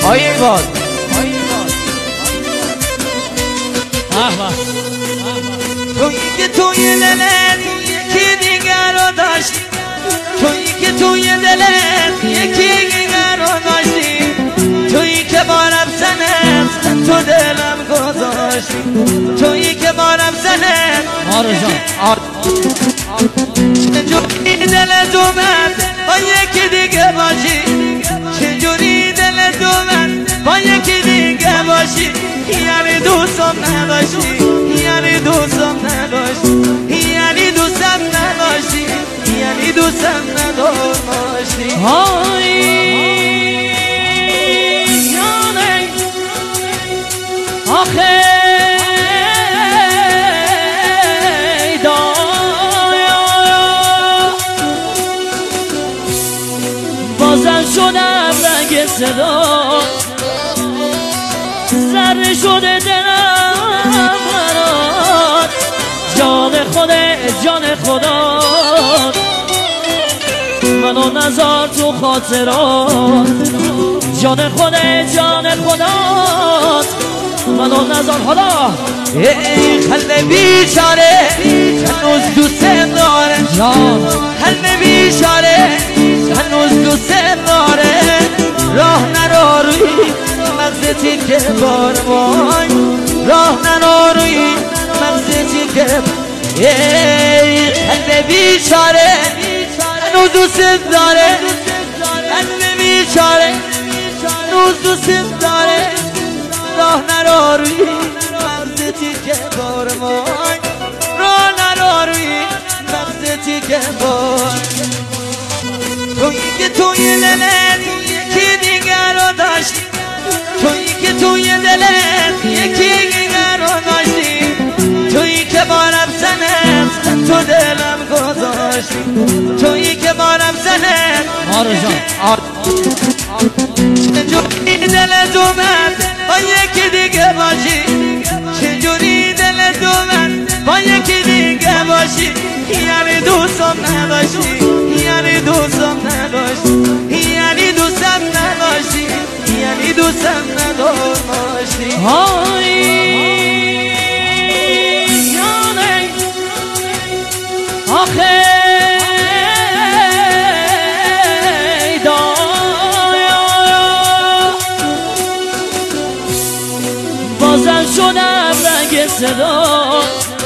آیه باد تویی که توی دلت یکی دیگر رو داشتی، تویی که توی دلت یکی دیگر رو داشتی، تویی که بارم زنت تو دلم گذاشتی، تویی که بارم زنت چجوری دلت اومد با یکی دیگه باشی، چجوری دلت اومد با یکی دیگه باشی، یعنی دوستم نداشتی، یعنی دوستم نداشتی، یعنی دوستم نداشتی، یعنی دوستم نداشتی. های یانه آخه بازم شدم رنگ صدا، ذره شده دلم برات، جان خدا منو نذار تو خاطرات، جان خدا منو نذار. حالا ای قلب بیچاره هنوز دوست داره، قلب بیچاره هنوز دوست داره، راه نرو روی مغزتی که بار وای، راه نرو روی مغزتی که ای قلب بیچاره هنوز دوست داره، قلب بیچاره هنوز دوست داره، راه نرو روی مغزتی که بار وای، راه نرو روی مغزتی که بار. تویی که توی دلت یکی دیگر رو داشتی، تویی که توی دلت یکی دیگر رو داشتی، تویی که بارم زنت تو دلم گذاشتی، تویی که بارم زنت چجوری دلت اومد با یکی دیگه باشی، چجوری دلت اومد با یکی دیگه باشی، یعنی دوستم نداشتی، یعنی دوستم نداشتی، یعنی دوستم نداشتی، یعنی دوستم نداشتی. های یانه آخه بازم شدم رنگ صدا،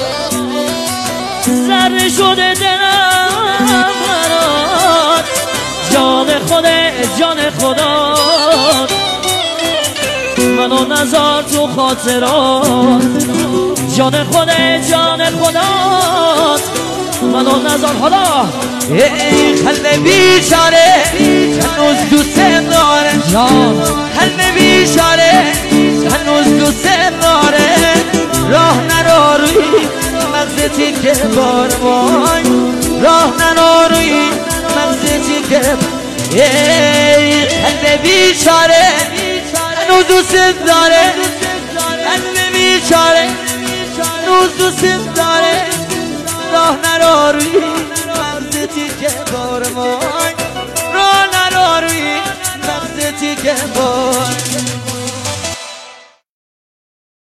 ذره شده دلم برات، جان خدا منو نذار تو خاطرات، جان خدا منو نذار. حالا ای قلب بیچاره هنوز دوست داره، قلب بیچاره هنوز دوست داره، راه نرو روی مغزتی که بار وای، راه نرو روی مغزتی که ای قلب بیچاره هنوز دوست داره، قلب بیچاره هنوز دوست داره، راه نرو روی مغزتی که بار وای، راه نرو روی مغزتی که بار.